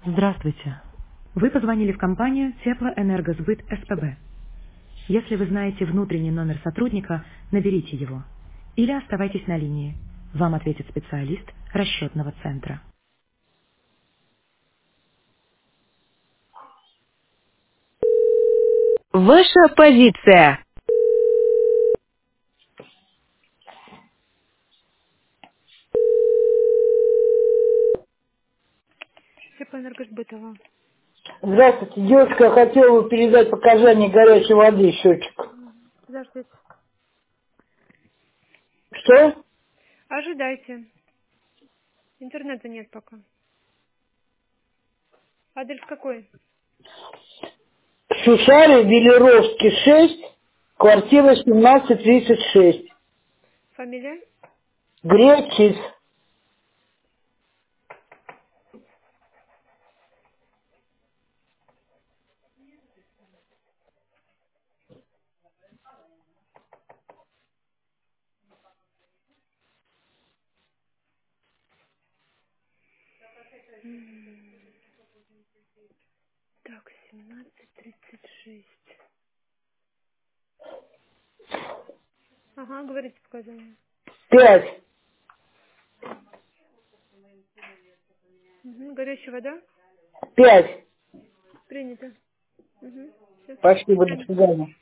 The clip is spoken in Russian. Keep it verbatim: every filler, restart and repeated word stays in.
Здравствуйте. Вы позвонили в компанию Теплоэнергосбыт СПБ. Если вы знаете внутренний номер сотрудника, наберите его. Или оставайтесь на линии. Вам ответит специалист расчетного центра. Ваша позиция. Теплоэнергосбытова. Здравствуйте, девушка, я хотела бы передать показания горячей воды, счетчик. Подождите. Что? Ожидайте. Интернета нет пока. Адрес какой? Шушари, Велеровский, шесть, квартира семнадцать тридцать шесть. Фамилия? Гречис. Так, семнадцать тридцать шесть. Ага, говорите показания. Пять. Угу. Горячая вода? Пять. Принято. Угу. Все, Спасибо, до свидания. свидания.